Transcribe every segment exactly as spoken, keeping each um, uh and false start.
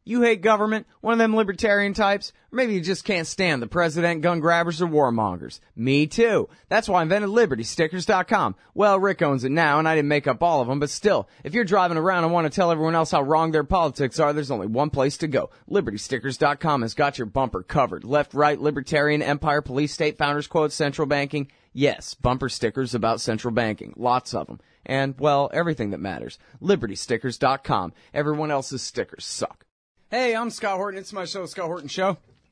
You hate government, one of them libertarian types, or maybe you just can't stand the president, gun grabbers, or warmongers. Me too. That's why I invented Liberty Stickers dot com. Well, Rick owns it now, and I didn't make up all of them, but still, if you're driving around and want to tell everyone else how wrong their politics are, there's only one place to go. Liberty Stickers dot com has got your bumper covered. Left, right, libertarian, empire, police, state, founders quote, central banking. Yes, bumper stickers about central banking. Lots of them. And, well, everything that matters. Liberty Stickers dot com. Everyone else's stickers suck. Hey, I'm Scott Horton. It's my show, The Scott Horton Show.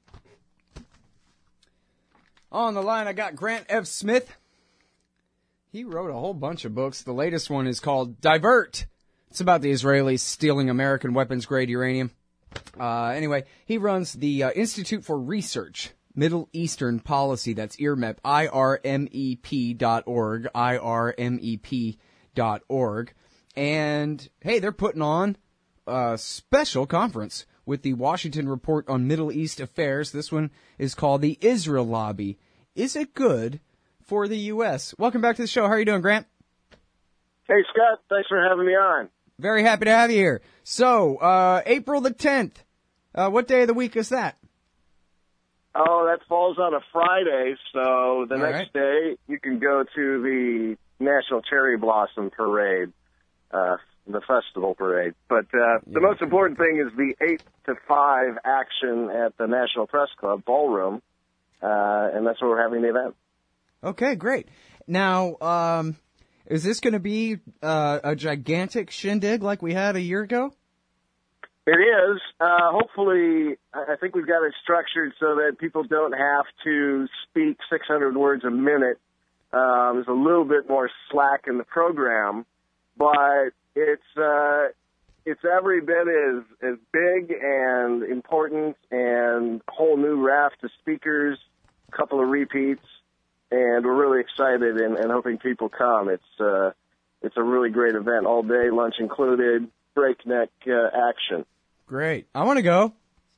On the line, I got Grant F. Smith. He wrote a whole bunch of books. The latest one is called Divert. It's about the Israelis stealing American weapons-grade uranium. Uh, anyway, he runs the uh, Institute for Research, Middle Eastern Policy. That's I R M E P, I R M E P dot org, I R M E P dot org. And, hey, they're putting on a special conference with the Washington Report on Middle East Affairs. This one is called the Israel Lobby. Is it good for the U S? Welcome back to the show. How are you doing, Grant? Hey, Scott. Thanks for having me on. Very happy to have you here. So, uh, April the tenth. Uh, what day of the week is that? Oh, that falls on a Friday, so the All next right. day you can go to the National Cherry Blossom Parade, uh, the festival parade. But uh, Yeah. the most important thing is the eight to five action at the National Press Club Ballroom, uh, and that's where we're having the event. Okay, great. Now, um, is this going to be uh, a gigantic shindig like we had a year ago? It is. Uh, hopefully, I I think we've got it structured so that people don't have to speak six hundred words a minute. Um, there's a little bit more slack in the program, but it's uh, it's every bit as, as big and important, and a whole new raft of speakers, a couple of repeats, and we're really excited and, and hoping people come. It's uh, it's a really great event all day, lunch included, breakneck uh, action. Great. I want to go.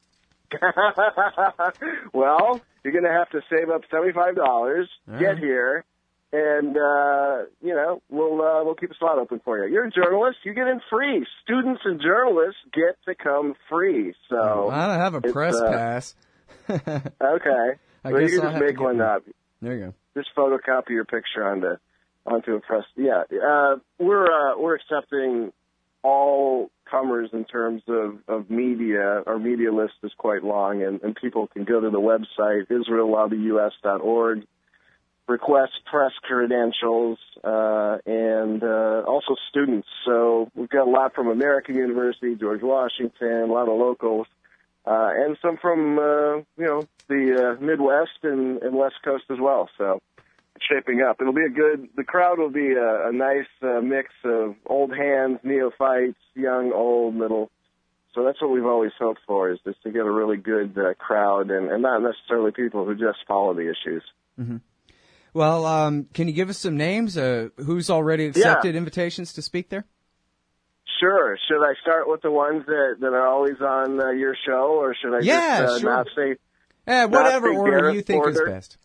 Well, you're going to have to save up seventy-five dollars, All get right. here, and, uh, you know, we'll uh, we'll keep a slot open for you. You're a journalist. You get in free. Students and journalists get to come free. So I don't have a it's, press uh, pass. Okay. I well, guess you I'll can have just to make get one one. up. There you go. Just photocopy your picture onto onto a press. Yeah, uh, we're uh, we're accepting all comers in terms of, of media. Our media list is quite long, and, and people can go to the website, Israel Lobby U S dot org, request press credentials, uh, and uh, also students. So we've got a lot from American University, George Washington, a lot of locals, uh, and some from, uh, you know, the uh, Midwest and, and West Coast as well. So it's shaping up. It'll be a good, the crowd will be a, a nice uh, mix of old hands, neophytes, young, old, middle. So that's what we've always hoped for, is just to get a really good uh, crowd, and, and not necessarily people who just follow the issues. Mm-hmm. Well, um, can you give us some names? Uh, who's already accepted Yeah. invitations to speak there? Sure. Should I start with the ones that, that are always on uh, your show, or should I Yeah, just uh, sure. not say? Eh, whatever say order Gareth you think Porter? is best.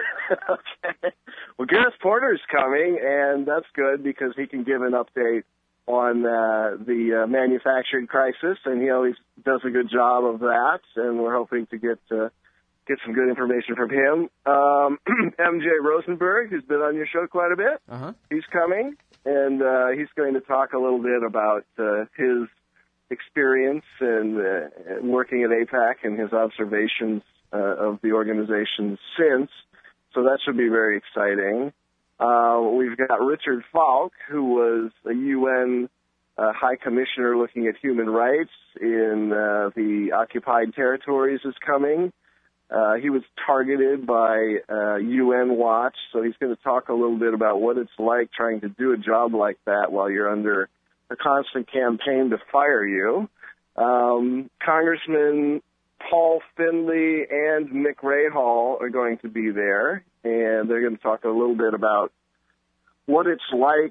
Okay. Well, Gareth Porter's coming, and that's good because he can give an update on uh, the uh, manufacturing crisis, and he always does a good job of that, and we're hoping to get uh, get some good information from him. Um, M J Rosenberg, who's been on your show quite a bit, Uh-huh. he's coming, and uh, he's going to talk a little bit about uh, his experience and uh, working at AIPAC and his observations uh, of the organization since. So that should be very exciting. Uh, we've got Richard Falk, who was a U N uh, High Commissioner looking at human rights in uh, the occupied territories, is coming. Uh, he was targeted by uh, U N Watch, so he's going to talk a little bit about what it's like trying to do a job like that while you're under a constant campaign to fire you. Um, Congressman Paul Finley and Mick Rahal are going to be there, and they're going to talk a little bit about what it's like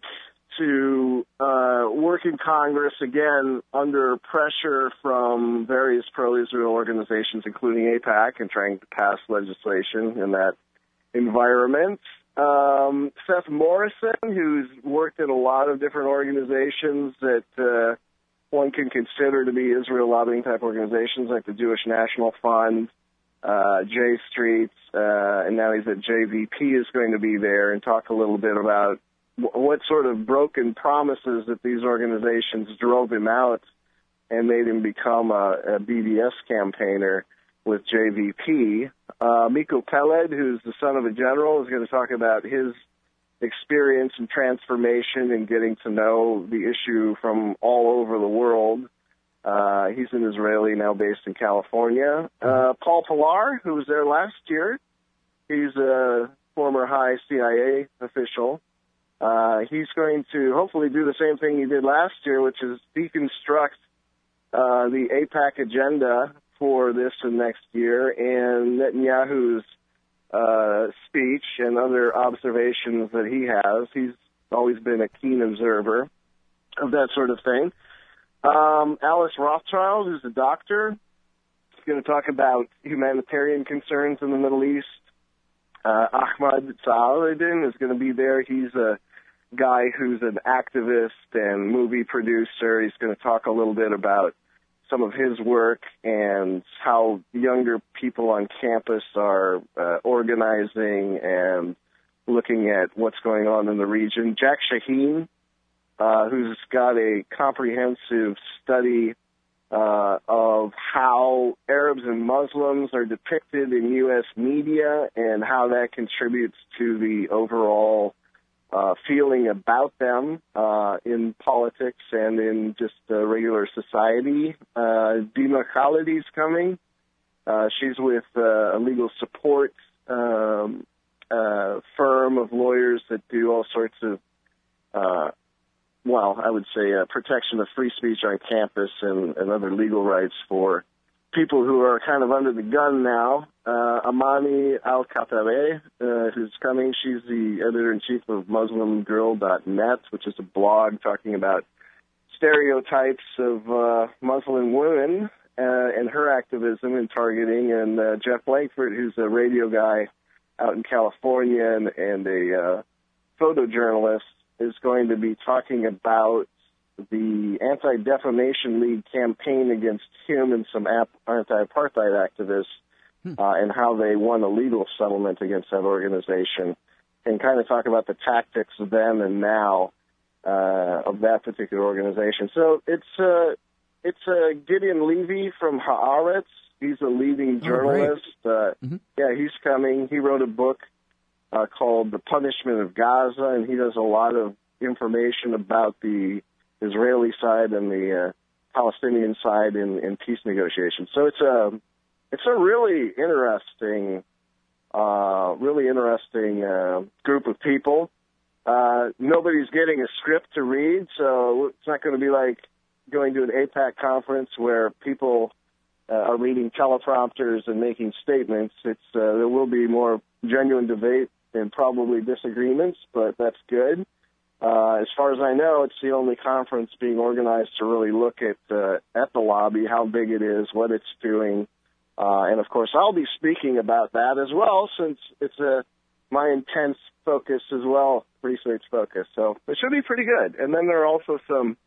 to uh, work in Congress, again, under pressure from various pro-Israel organizations, including AIPAC, and trying to pass legislation in that environment. Um, Seth Morrison, who's worked at a lot of different organizations that uh, one can consider to be Israel lobbying type organizations like the Jewish National Fund, uh, J Street, uh, and now he's at J V P is going to be there and talk a little bit about w- what sort of broken promises that these organizations drove him out and made him become a, a B D S campaigner with J V P. Uh, Miko Peled, who's the son of a general, is going to talk about his experience and transformation and getting to know the issue from all over the world. Uh, he's an Israeli now based in California. Uh, Paul Pillar, who was there last year, he's a former high C I A official. Uh, he's going to hopefully do the same thing he did last year, which is deconstruct uh, the AIPAC agenda for this and next year, and Netanyahu's uh, speech and other observations that he has. He's always been a keen observer of that sort of thing. Um, Alice Rothschild, who's a doctor, is going to talk about humanitarian concerns in the Middle East. Uh, Ahmad Saladin is going to be there. He's a guy who's an activist and movie producer. He's going to talk a little bit about some of his work and how younger people on campus are uh, organizing and looking at what's going on in the region. Jack Shaheen, uh, who's got a comprehensive study uh, of how Arabs and Muslims are depicted in U S media and how that contributes to the overall Uh, feeling about them uh, in politics and in just uh, regular society. Uh, Dima Khaledi's coming. Uh, she's with uh, a legal support um, uh, firm of lawyers that do all sorts of, uh, well, I would say uh, protection of free speech on campus and, and other legal rights for people who are kind of under the gun now. Uh, Amani Al-Khattabi, uh, who's coming. She's the editor-in-chief of Muslim Girl dot net, which is a blog talking about stereotypes of uh, Muslim women uh, and her activism and targeting. And uh, Jeff Langford, who's a radio guy out in California and, and a uh, photojournalist, is going to be talking about the Anti-Defamation League campaign against him and some anti-apartheid activists, hmm. uh, and how they won a legal settlement against that organization, and kind of talk about the tactics then and now uh, of that particular organization. So it's uh, it's uh, Gideon Levy from Haaretz. He's a leading journalist. Oh, uh, mm-hmm. Yeah, he's coming. He wrote a book uh, called The Punishment of Gaza, and he does a lot of information about the Israeli side and the uh, Palestinian side in, in peace negotiations. So it's a it's a really interesting, uh, really interesting uh, group of people. Uh, nobody's getting a script to read, so it's not going to be like going to an AIPAC conference where people uh, are reading teleprompters and making statements. It's uh, there will be more genuine debate and probably disagreements, but that's good. Uh, as far as I know, it's the only conference being organized to really look at uh, at the lobby, how big it is, what it's doing, uh, and of course, I'll be speaking about that as well, since it's a my intense focus as well, research focus. So it should be pretty good. And then there are also some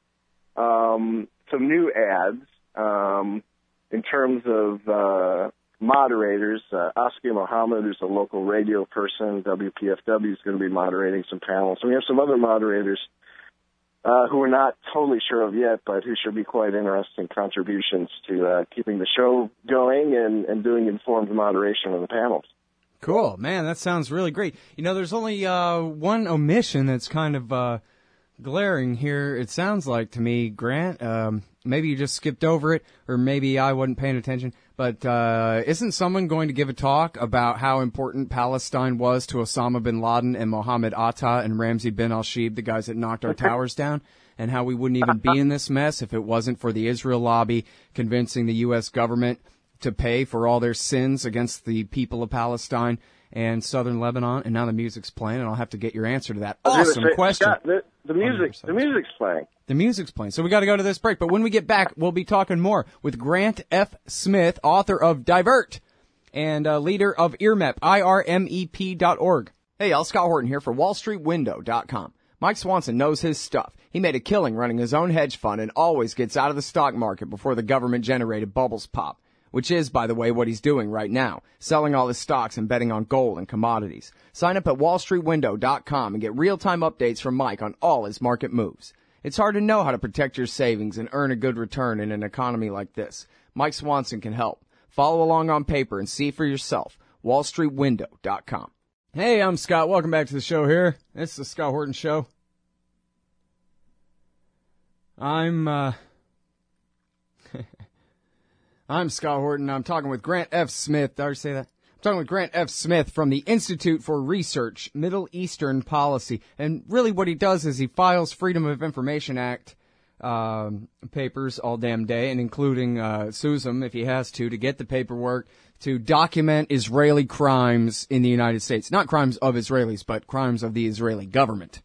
um, some new ads um, in terms of uh, moderators. Uh, Askia Mohammed, who's a local radio person, W P F W, is going to be moderating some panels. So we have some other moderators uh, who we're not totally sure of yet, but who should be quite interesting contributions to uh, keeping the show going and, and doing informed moderation of the panels. Cool. Man, that sounds really great. You know, there's only uh, one omission that's kind of uh, glaring here, it sounds like to me, Grant. Um, maybe you just skipped over it, or maybe I wasn't paying attention. But uh, isn't someone going to give a talk about how important Palestine was to Osama bin Laden and Mohammed Atta and Ramzi bin al-Shibh, the guys that knocked our towers down, and how we wouldn't even be in this mess if it wasn't for the Israel lobby convincing the U S government to pay for all their sins against the people of Palestine and southern Lebanon? And now the music's playing, and I'll have to get your answer to that awesome say, question. Scott, the, the music, the music's playing. The music's playing. So we got to go to this break. But when we get back, we'll be talking more with Grant F. Smith, author of Divert and uh, leader of I R M E P, I R M E P dot org. Hey, y'all, Scott Horton here for Wall Street Window dot com. Mike Swanson knows his stuff. He made a killing running his own hedge fund and always gets out of the stock market before the government-generated bubbles pop, which is, by the way, what he's doing right now, selling all his stocks and betting on gold and commodities. Sign up at wall street window dot com and get real-time updates from Mike on all his market moves. It's hard to know how to protect your savings and earn a good return in an economy like this. Mike Swanson can help. Follow along on paper and see for yourself. wall street window dot com. Hey, I'm Scott. Welcome back to the show here. It's the Scott Horton Show. I'm, uh... I'm Scott Horton. I'm talking with Grant F. Smith. Did I already say that? I'm talking with Grant F. Smith from the Institute for Research, Middle Eastern Policy. And really what he does is he files Freedom of Information Act um, papers all damn day, and including uh, sues them if he has to, to get the paperwork to document Israeli crimes in the United States. Not crimes of Israelis, but crimes of the Israeli government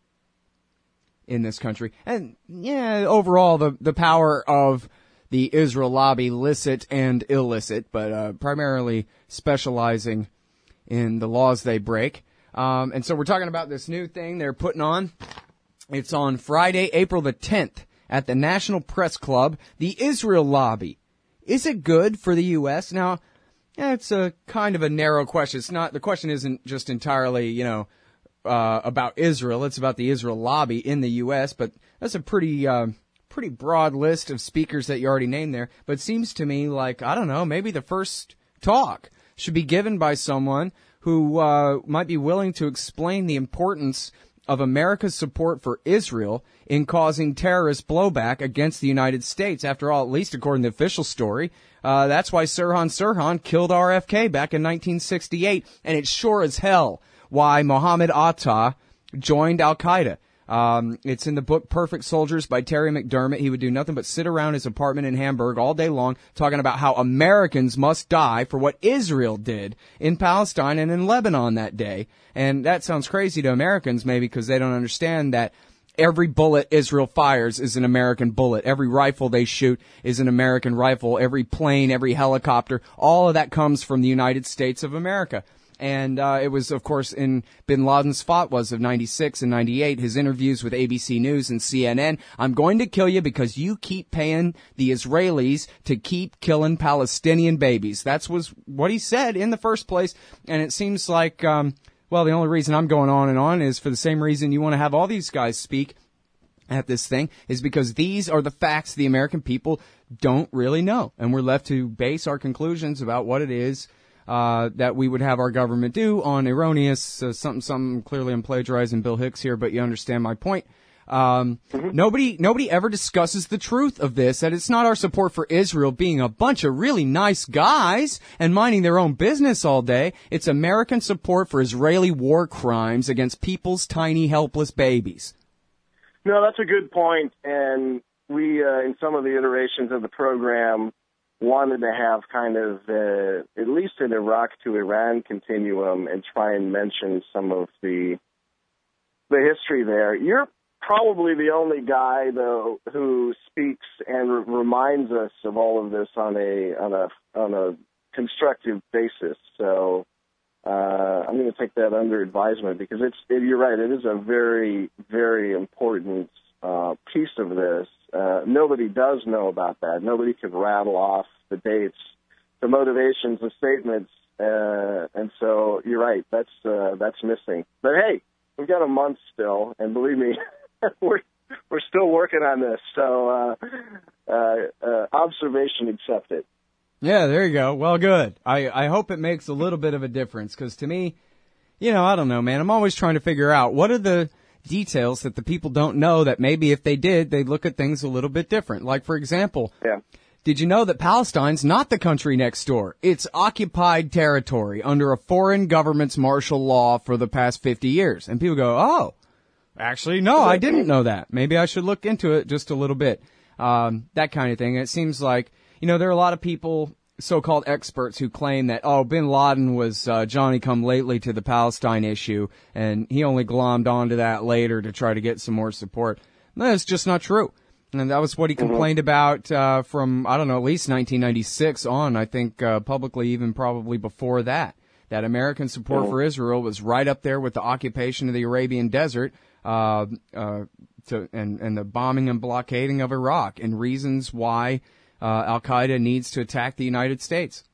in this country. And, yeah, overall, the, the power of the Israel lobby, licit and illicit, but uh, primarily specializing in the laws they break. Um, and so we're talking about this new thing they're putting on. It's on Friday, April the tenth, at the National Press Club, the Israel lobby. Is it good for the U S? Now, yeah, it's a kind of a narrow question. It's not, the question isn't just entirely, you know, uh, about Israel. It's about the Israel lobby in the U S, but that's a pretty, uh, pretty broad list of speakers that you already named there. But it seems to me like, I don't know, maybe the first talk should be given by someone who, uh, might be willing to explain the importance of America's support for Israel in causing terrorist blowback against the United States. After all, at least according to the official story, uh, that's why Sirhan Sirhan killed R F K back in nineteen sixty-eight, and it's sure as hell why Mohammed Atta joined Al-Qaeda. Um, it's in the book Perfect Soldiers by Terry McDermott. He would do nothing but sit around his apartment in Hamburg all day long talking about how Americans must die for what Israel did in Palestine and in Lebanon that day. And that sounds crazy to Americans maybe because they don't understand that every bullet Israel fires is an American bullet. Every rifle they shoot is an American rifle. Every plane, every helicopter, all of that comes from the United States of America. And uh, it was, of course, in bin Laden's fatwas of ninety-six and ninety-eight, his interviews with A B C News and C N N. I'm going to kill you because you keep paying the Israelis to keep killing Palestinian babies. That's was what he said in the first place. And it seems like, um, well, the only reason I'm going on and on is for the same reason you want to have all these guys speak at this thing, is because these are the facts the American people don't really know. And we're left to base our conclusions about what it is Uh, that we would have our government do on erroneous, uh, something, something. Clearly I'm plagiarizing Bill Hicks here, but you understand my point. Um, mm-hmm. nobody, nobody ever discusses the truth of this, that it's not our support for Israel being a bunch of really nice guys and minding their own business all day. It's American support for Israeli war crimes against people's tiny, helpless babies. No, that's a good point. And we, uh, in some of the iterations of the program, wanted to have kind of uh, at least an Iraq to Iran continuum and try and mention some of the the history there. You're probably the only guy, though, who speaks and re- reminds us of all of this on a on a on a constructive basis. So uh, I'm going to take that under advisement because it's it, you're right. It is a very very important uh, piece of this. Uh, nobody does know about that. Nobody can rattle off the dates, the motivations, the statements, uh, and so you're right. That's uh, that's missing. But hey, we've got a month still, and believe me, we're we're still working on this. So uh, uh, uh, observation accepted. Yeah, there you go. Well, good. I I hope it makes a little bit of a difference because to me, you know, I don't know, man. I'm always trying to figure out what are the details that the people don't know that maybe if they did, they'd look at things a little bit different. Like, for example, yeah. Did you know that Palestine's not the country next door? It's occupied territory under a foreign government's martial law for the past fifty years. And people go, oh, actually, no, I didn't know that. Maybe I should look into it just a little bit. Um, that kind of thing. And it seems like, you know, there are a lot of people, so-called experts, who claim that, oh, bin Laden was uh, Johnny-come-lately to the Palestine issue, and he only glommed onto that later to try to get some more support. That's just not true. And that was what he complained about uh, from, I don't know, at least nineteen ninety-six on, I think uh, publicly even probably before that, that American support for Israel was right up there with the occupation of the Arabian Desert uh, uh, to, and, and the bombing and blockading of Iraq, and reasons why uh, Al-Qaeda needs to attack the United States.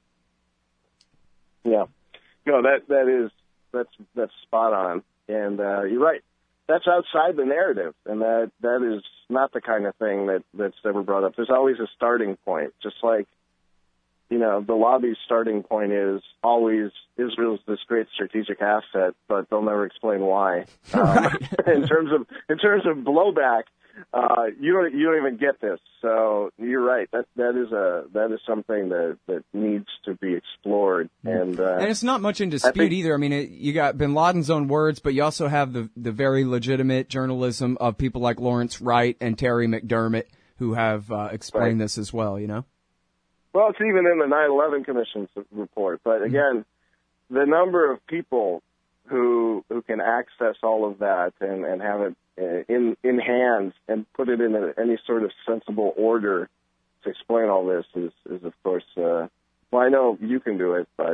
Yeah. No, that that is that's that's spot on, and uh, you're right. That's outside the narrative, and that that is not the kind of thing that that's ever brought up. There's always a starting point, just like, you know, the lobby's starting point is always Israel's this great strategic asset, but they'll never explain why. Right. Um, in terms of in terms of blowback, uh, you don't you don't even get this. So you're right. That that is a that is something that, that needs to be explored. And uh, and it's not much in dispute think, either. I mean, it, you got Bin Laden's own words, but you also have the the very legitimate journalism of people like Lawrence Wright and Terry McDermott who have uh, explained right. this as well. You know. Well, it's even in the nine eleven Commission's report. But again, mm-hmm. the number of people who who can access all of that and, and have it in in hand and put it in a, any sort of sensible order to explain all this is, is of course, uh, well, I know you can do it, but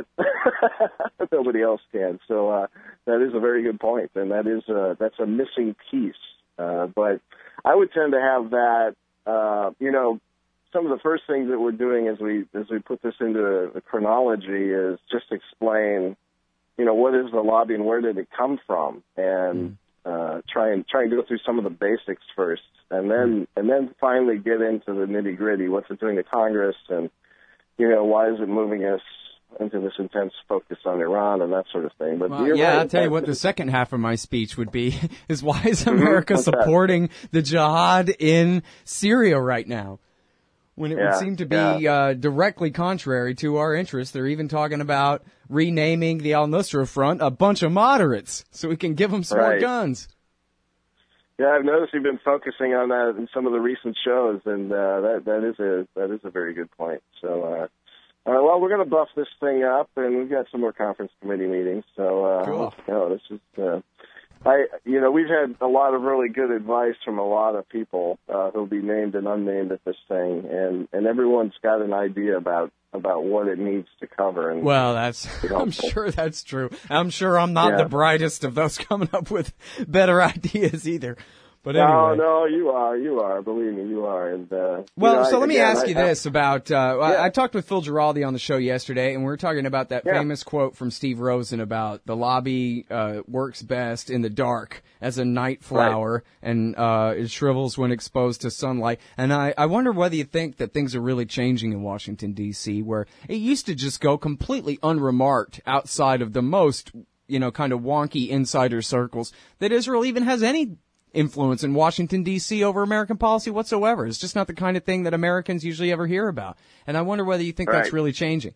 nobody else can. So uh, that is a very good point, and that is a, that's a missing piece. Uh, but I would tend to have that, uh, you know, some of the first things that we're doing as we as we put this into a, a chronology is just explain, you know, what is the lobby and where did it come from, and mm. uh, try and try and go through some of the basics first, and then mm. and then finally get into the nitty gritty. What's it doing to Congress, and you know, why is it moving us into this intense focus on Iran and that sort of thing? But well, you're yeah, right. I'll tell you what the second half of my speech would be is why is America mm-hmm. supporting the jihad in Syria right now? When it yeah, would seem to be yeah. uh, directly contrary to our interests. They're even talking about renaming the Al-Nusra Front a bunch of moderates so we can give them some right. more guns. Yeah, I've noticed you've been focusing on that in some of the recent shows, and uh, that that is a that is a very good point. So, uh, all right, well, we're going to buff this thing up, and we've got some more conference committee meetings. So, uh, cool. you know, this is. Uh, I, you know, we've had a lot of really good advice from a lot of people uh, who'll be named and unnamed at this thing, and, and everyone's got an idea about, about what it needs to cover. And well, that's I'm sure that's true. I'm sure I'm not yeah. the brightest of those coming up with better ideas either. But no, anyway. no, you are, you are. Believe me, you are. And uh, well, you know, so I, let me again, ask you I, this about. Uh, yeah. I, I talked with Phil Giraldi on the show yesterday, and we were talking about that yeah. famous quote from Steve Rosen about the lobby uh, works best in the dark as a night flower, right. and uh, it shrivels when exposed to sunlight. And I, I wonder whether you think that things are really changing in Washington D C, where it used to just go completely unremarked outside of the most, you know, kind of wonky insider circles, that Israel even has any influence in Washington, D C over American policy whatsoever. It's just not the kind of thing that Americans usually ever hear about. And I wonder whether you think right. that's really changing.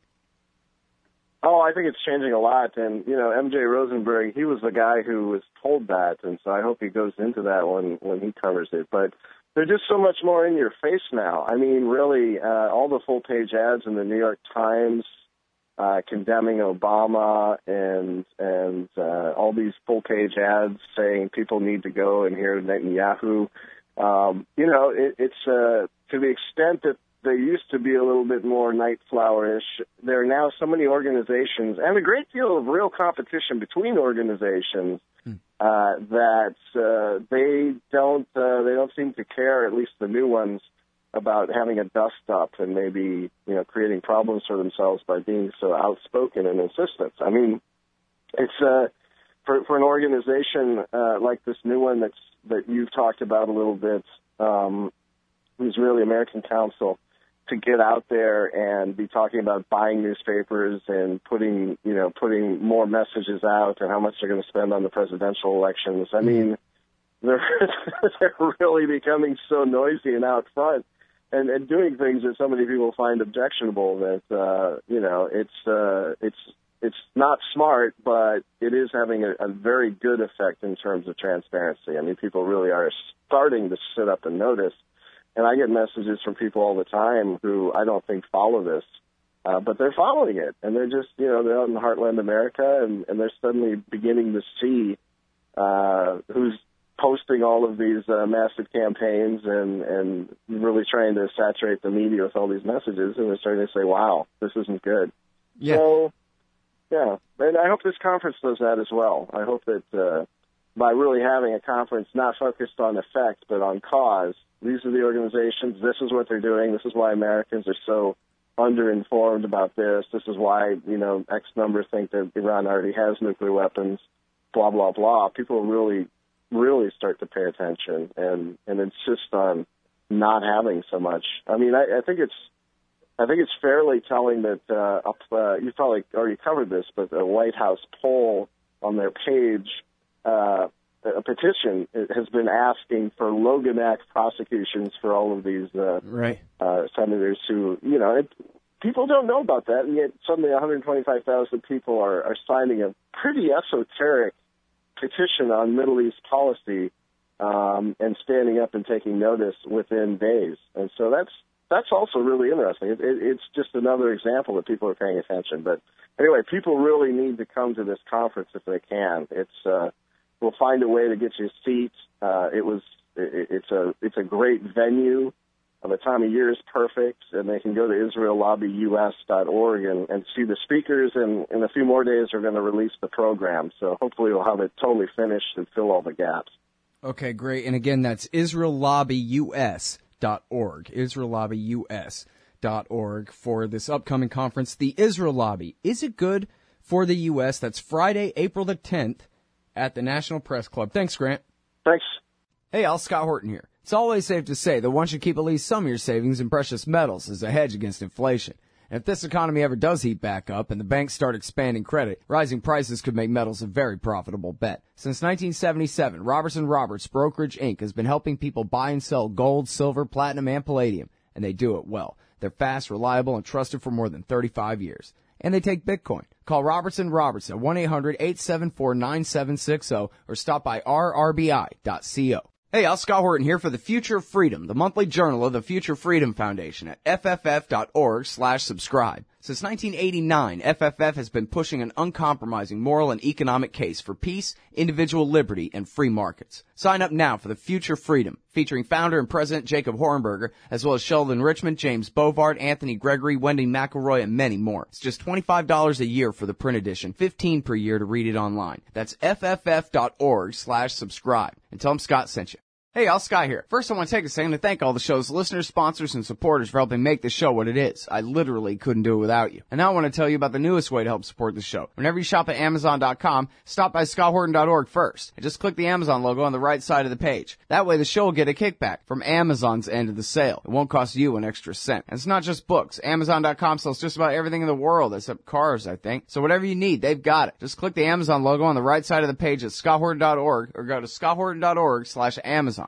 Oh, I think it's changing a lot. And, you know, M J Rosenberg, he was the guy who was told that. And so I hope he goes into that when, when he covers it. But they're just so much more in your face now. I mean, really, uh, all the full-page ads in the New York Times Uh, condemning Obama and and uh, all these full-page ads saying people need to go and hear Netanyahu. Um, you know, it, it's uh, to the extent that they used to be a little bit more night flower-ish. There are now so many organizations and a great deal of real competition between organizations uh, that uh, they don't uh, they don't seem to care. At least the new ones, about having a dust-up and maybe, you know, creating problems for themselves by being so outspoken and insistent. I mean, it's uh, for for an organization uh, like this new one that's that you've talked about a little bit, um, Israeli American Council, to get out there and be talking about buying newspapers and putting, you know, putting more messages out and how much they're going to spend on the presidential elections. I mean, they're they're really becoming so noisy and out front. And, and doing things that so many people find objectionable that, uh, you know, it's, uh, it's, it's not smart, but it is having a, a very good effect in terms of transparency. I mean, people really are starting to sit up and notice. And I get messages from people all the time who I don't think follow this, uh, but they're following it. And they're just, you know, they're out in Heartland America, and, and they're suddenly beginning to see, uh, who's posting all of these uh, massive campaigns and, and really trying to saturate the media with all these messages, and they're starting to say, wow, this isn't good. Yeah. So, yeah, and I hope this conference does that as well. I hope that, uh, by really having a conference not focused on effect but on cause. These are the organizations. This is what they're doing. This is why Americans are so underinformed about this. This is why, you know, X number think that Iran already has nuclear weapons, blah, blah, blah. People really, really start to pay attention and, and insist on not having so much. I mean, I, I think it's I think it's fairly telling that uh, up, uh, you've probably already covered this, but the White House poll on their page, uh, a petition has been asking for Logan Act prosecutions for all of these uh, right. uh, senators who, you know, it, people don't know about that, and yet suddenly one hundred twenty-five thousand people are, are signing a pretty esoteric petition on Middle East policy um, and standing up and taking notice within days. And so that's that's also really interesting. It, it, it's just another example that people are paying attention. But anyway, people really need to come to this conference if they can. It's uh, we'll find a way to get you a seat. Uh, it was it, it's a it's a great venue. The time of year is perfect, and they can go to Israel Lobby U S dot org and, and see the speakers, and in a few more days they're going to release the program. So hopefully we'll have it totally finished and fill all the gaps. Okay, great. And again, that's Israel Lobby U S dot org, Israel Lobby U S dot org for this upcoming conference, the Israel Lobby. Is it good for the U S? That's Friday, April the tenth at the National Press Club. Thanks, Grant. Thanks. Hey, Al, Scott Horton here. It's always safe to say that one should keep at least some of your savings in precious metals as a hedge against inflation. And if this economy ever does heat back up and the banks start expanding credit, rising prices could make metals a very profitable bet. Since nineteen seventy-seven, Robertson Roberts Brokerage Incorporated has been helping people buy and sell gold, silver, platinum, and palladium, and they do it well. They're fast, reliable, and trusted for more than thirty-five years. And they take Bitcoin. Call Robertson Roberts at one eight hundred eight seven four nine seven six zero or stop by r r b i dot co. Hey, Al, Scott Horton here for the Future of Freedom, the monthly journal of the Future Freedom Foundation at f f f dot org slash subscribe. Since nineteen eighty-nine, F F F has been pushing an uncompromising moral and economic case for peace, individual liberty, and free markets. Sign up now for the Future Freedom, featuring founder and president Jacob Hornberger, as well as Sheldon Richmond, James Bovard, Anthony Gregory, Wendy McElroy, and many more. It's just twenty-five dollars a year for the print edition, fifteen dollars per year to read it online. That's f f f dot org slash subscribe. And tell them Scott sent you. Hey, Al, Scott here. First, I want to take a second to thank all the show's listeners, sponsors, and supporters for helping make the show what it is. I literally couldn't do it without you. And now I want to tell you about the newest way to help support the show. Whenever you shop at amazon dot com, stop by scott horton dot org first, and just click the Amazon logo on the right side of the page. That way the show will get a kickback from Amazon's end of the sale. It won't cost you an extra cent. And it's not just books. amazon dot com sells just about everything in the world, except cars, I think. So whatever you need, they've got it. Just click the Amazon logo on the right side of the page at scott horton dot org or go to scott horton dot org slash amazon.